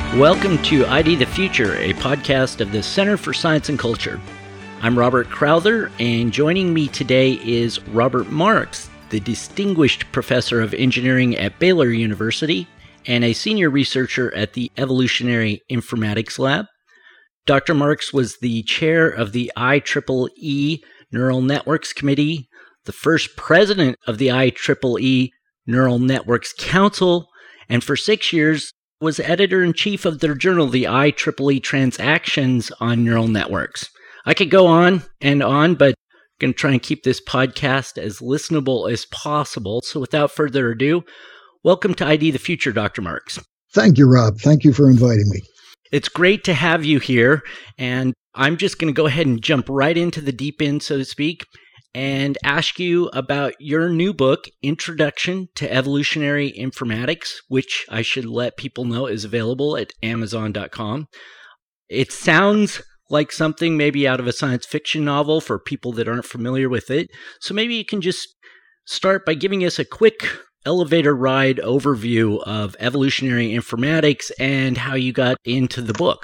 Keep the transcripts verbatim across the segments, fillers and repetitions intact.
Welcome to I D the Future, a podcast of the Center for Science and Culture. I'm Robert Crowther, and joining me today is Robert Marks, the Distinguished Professor of Engineering at Baylor University and a senior researcher at the Evolutionary Informatics Lab. Doctor Marks was the chair of the I triple E Neural Networks Committee, the first president of the I triple E Neural Networks Council, and for six years was editor-in-chief of their journal, the I triple E Transactions on Neural Networks. I could go on and on, but I'm going to try and keep this podcast as listenable as possible. So without further ado, welcome to I D the Future, Doctor Marks. Thank you, Rob. Thank you for inviting me. It's great to have you here, and I'm just going to go ahead and jump right into the deep end, so to speak, and ask you about your new book, Introduction to Evolutionary Informatics, which I should let people know is available at amazon dot com. It sounds like something maybe out of a science fiction novel for people that aren't familiar with it. So maybe you can just start by giving us a quick elevator ride overview of evolutionary informatics and how you got into the book.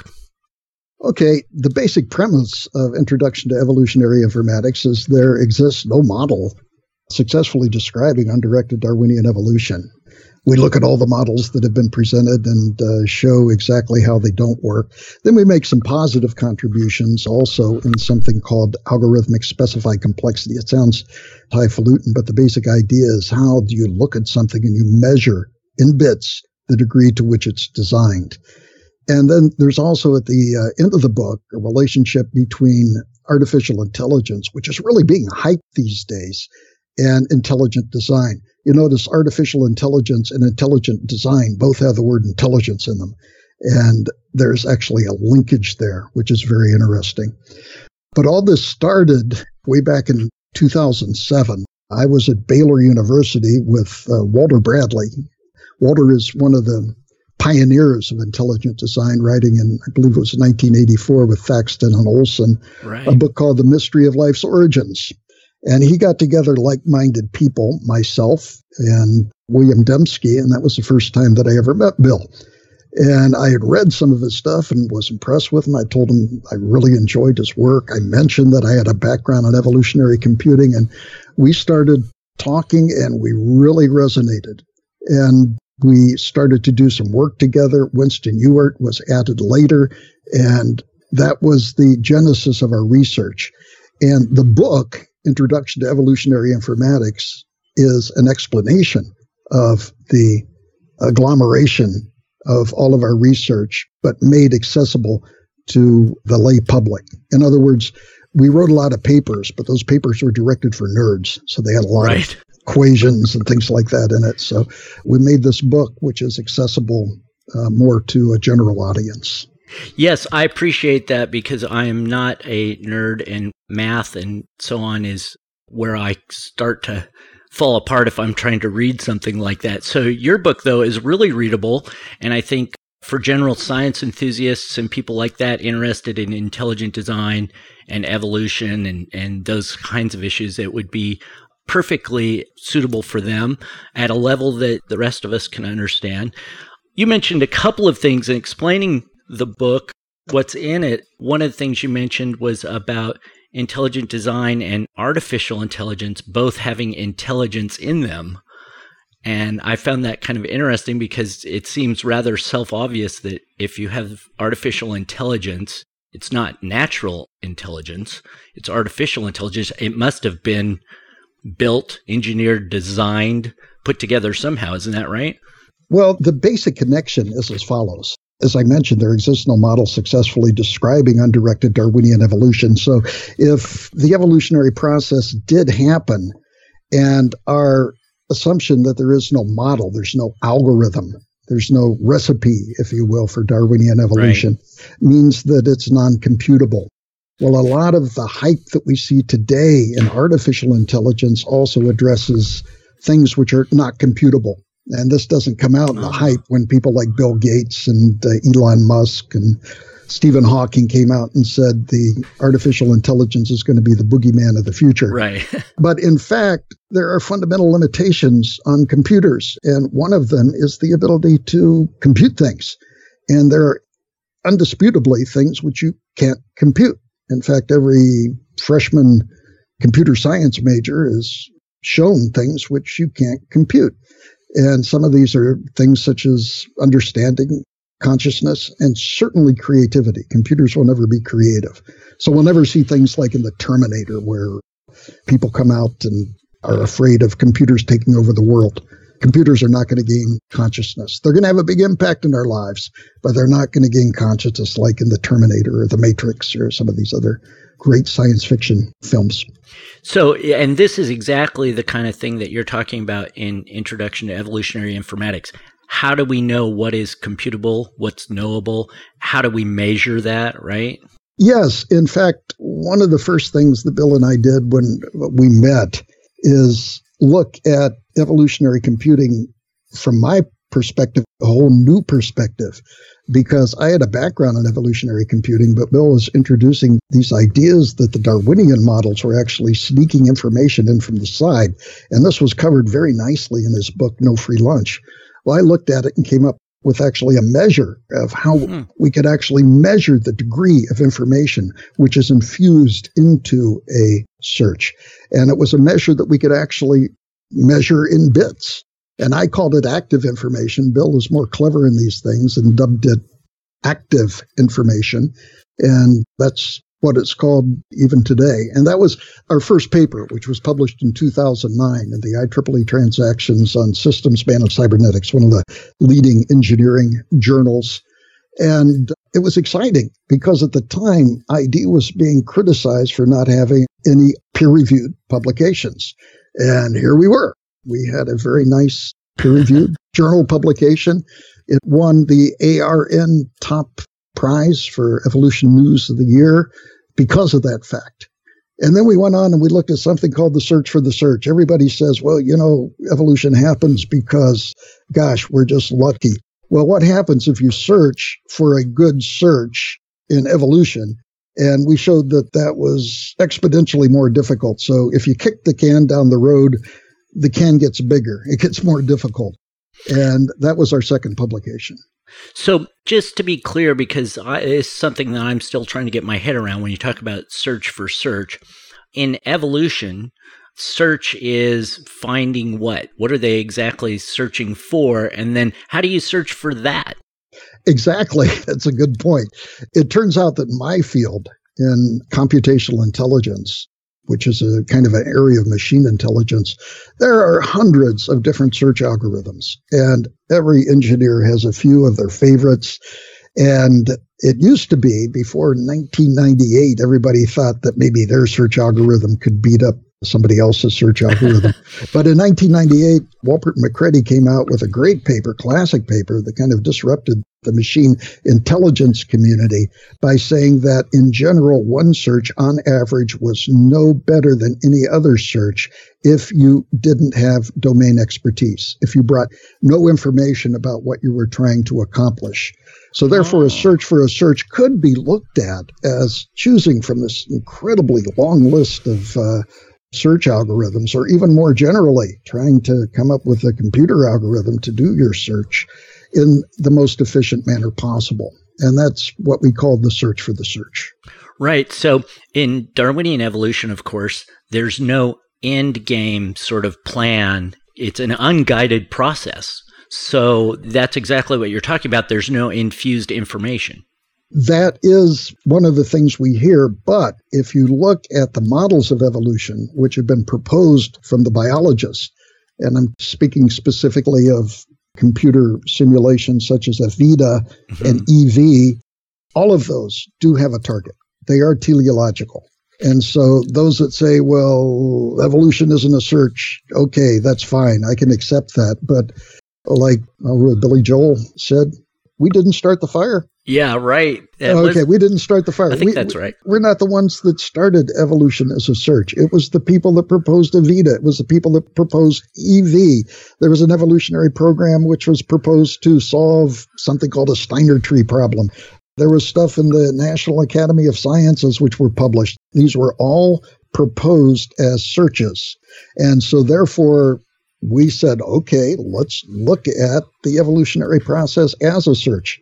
Okay, the basic premise of Introduction to Evolutionary Informatics is there exists no model successfully describing undirected Darwinian evolution. We look at all the models that have been presented and uh, show exactly how they don't work. Then we make some positive contributions also in something called algorithmic specified complexity. It sounds highfalutin, but the basic idea is how do you look at something and you measure in bits the degree to which it's designed. And then there's also at the uh, end of the book a relationship between artificial intelligence, which is really being hyped these days, and intelligent design. You notice artificial intelligence and intelligent design both have the word intelligence in them. And there's actually a linkage there, which is very interesting. But all this started way back in two thousand seven. I was at Baylor University with uh, Walter Bradley. Walter is one of the pioneers of intelligent design, writing in, I believe it was nineteen eighty-four with Thaxton and Olson, right. A book called The Mystery of Life's Origins. And he got together like-minded people, myself and William Dembski, and that was the first time that I ever met Bill. And I had read some of his stuff and was impressed with him. I told him I really enjoyed his work. I mentioned that I had a background in evolutionary computing, and we started talking, and we really resonated. And we started to do some work together. Winston Ewart was added later, and that was the genesis of our research. And the book, Introduction to Evolutionary Informatics, is an explanation of the agglomeration of all of our research, but made accessible to the lay public. In other words, we wrote a lot of papers, but those papers were directed for nerds, so they had a lot right. of equations and things like that in it. So we made this book, which is accessible uh, more to a general audience. Yes, I appreciate that because I am not a nerd, and math and so on is where I start to fall apart if I'm trying to read something like that. So your book, though, is really readable, and I think for general science enthusiasts and people like that interested in intelligent design and evolution and, and those kinds of issues, it would be perfectly suitable for them at a level that the rest of us can understand. You mentioned a couple of things in explaining the book, what's in it. One of the things you mentioned was about intelligent design and artificial intelligence both having intelligence in them. And I found that kind of interesting because it seems rather self-obvious that if you have artificial intelligence, it's not natural intelligence, it's artificial intelligence. It must have been built, engineered, designed, put together somehow. Isn't that right? Well, the basic connection is as follows. As I mentioned, there exists no model successfully describing undirected Darwinian evolution. So if the evolutionary process did happen and our assumption that there is no model, there's no algorithm, there's no recipe, if you will, for Darwinian evolution, right, means that it's non-computable. Well, a lot of the hype that we see today in artificial intelligence also addresses things which are not computable. And this doesn't come out in the hype when people like Bill Gates and uh, Elon Musk and Stephen Hawking came out and said the artificial intelligence is going to be the boogeyman of the future. Right. But in fact, there are fundamental limitations on computers. And one of them is the ability to compute things. And there are undisputably things which you can't compute. In fact, every freshman computer science major is shown things which you can't compute. And some of these are things such as understanding consciousness and certainly creativity. Computers will never be creative. So we'll never see things like in the Terminator where people come out and are afraid of computers taking over the world. Computers are not going to gain consciousness. They're going to have a big impact in our lives, but they're not going to gain consciousness like in the Terminator or the Matrix or some of these other great science fiction films. So, and this is exactly the kind of thing that you're talking about in Introduction to Evolutionary Informatics. How do we know what is computable, what's knowable? How do we measure that, right? Yes. In fact, one of the first things that Bill and I did when we met is look at evolutionary computing from my perspective, a whole new perspective, because I had a background in evolutionary computing, but Bill was introducing these ideas that the Darwinian models were actually sneaking information in from the side. And this was covered very nicely in his book, No Free Lunch. Well, I looked at it and came up with actually a measure of how hmm. we could actually measure the degree of information which is infused into a search. And it was a measure that we could actually measure in bits. And I called it active information. Bill is more clever in these things and dubbed it active information. And that's what it's called even today. And that was our first paper, which was published in two thousand nine in the I triple E Transactions on Systems Managed Cybernetics, one of the leading engineering journals. And it was exciting because at the time, I D was being criticized for not having any peer-reviewed publications. And here we were. We had a very nice peer-reviewed journal publication. It won the A R N top prize for Evolution News of the Year because of that fact. And then we went on and we looked at something called the search for the search. Everybody says, well, you know, evolution happens because, gosh, we're just lucky. Well, what happens if you search for a good search in evolution? And we showed that that was exponentially more difficult. So if you kick the can down the road, the can gets bigger. It gets more difficult. And that was our second publication. So just to be clear, because I, it's something that I'm still trying to get my head around when you talk about search for search. In evolution, search is finding what? What are they exactly searching for? And then how do you search for that? Exactly. That's a good point. It turns out that my field in computational intelligence, which is a kind of an area of machine intelligence, there are hundreds of different search algorithms, and every engineer has a few of their favorites. And it used to be, before nineteen ninety-eight, everybody thought that maybe their search algorithm could beat up somebody else's search algorithm. But in nineteen ninety-eight, Walpert McCready came out with a great paper, classic paper, that kind of disrupted the machine intelligence community by saying that in general, one search on average was no better than any other search if you didn't have domain expertise, if you brought no information about what you were trying to accomplish. So therefore, a search for a search could be looked at as choosing from this incredibly long list of uh, search algorithms, or even more generally, trying to come up with a computer algorithm to do your search in the most efficient manner possible. And that's what we call the search for the search. Right. So in Darwinian evolution, of course, there's no end game sort of plan. It's an unguided process. So that's exactly what you're talking about. There's no infused information. That is one of the things we hear. But if you look at the models of evolution, which have been proposed from the biologists, and I'm speaking specifically of computer simulations such as Avida mm-hmm. and E V, all of those do have a target. They are teleological. And so those that say, well, evolution isn't a search, okay, that's fine. I can accept that. But like uh, Billy Joel said, we didn't start the fire. Yeah, right. That okay, was, we didn't start the fire. I think we, that's right. We're not the ones that started evolution as a search. It was the people that proposed Avida. It was the people that proposed E V. There was an evolutionary program which was proposed to solve something called a Steiner tree problem. There was stuff in the National Academy of Sciences which were published. These were all proposed as searches. And so therefore, we said, okay, let's look at the evolutionary process as a search.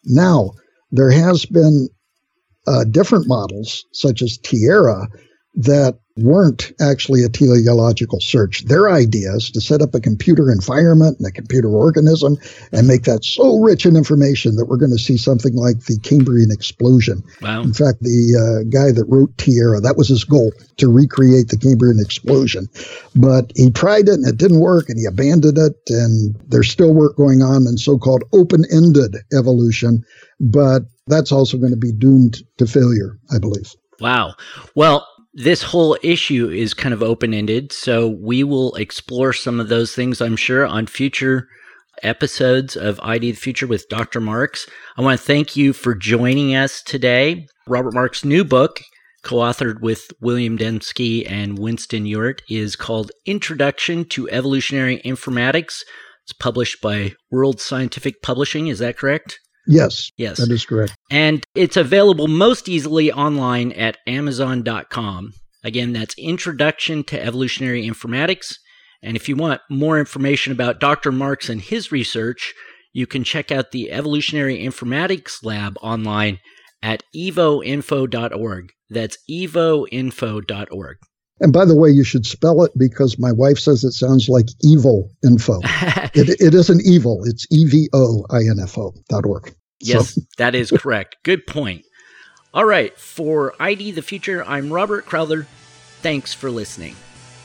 Now, there has been uh, different models, such as Tierra, that weren't actually a teleological search. Their idea is to set up a computer environment and a computer organism and make that so rich in information that we're going to see something like the Cambrian explosion. Wow. In fact, the uh, guy that wrote Tierra, that was his goal, to recreate the Cambrian explosion. But he tried it and it didn't work, and he abandoned it, and there's still work going on in so-called open-ended evolution, but that's also going to be doomed to failure, I believe. Wow. Well, this whole issue is kind of open-ended, so we will explore some of those things, I'm sure, on future episodes of I D the Future with Doctor Marks. I want to thank you for joining us today. Robert Marks' new book, co-authored with William Dembski and Winston Urt, is called Introduction to Evolutionary Informatics. It's published by World Scientific Publishing. Is that correct? Yes, yes, that is correct. And it's available most easily online at amazon dot com. Again, that's Introduction to Evolutionary Informatics. And if you want more information about Doctor Marks and his research, you can check out the Evolutionary Informatics Lab online at evo info dot org. That's evo info dot org. And by the way, you should spell it because my wife says it sounds like evil info. it, it isn't evil. It's E V O I N F O dot org. Yes, so. That is correct. Good point. All right. For I D the Future, I'm Robert Crowther. Thanks for listening.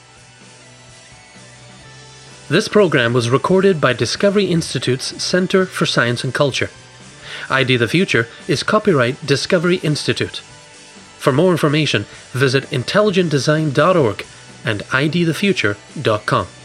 This program was recorded by Discovery Institute's Center for Science and Culture. I D the Future is copyright Discovery Institute. For more information, visit intelligent design dot org and I D the future dot com.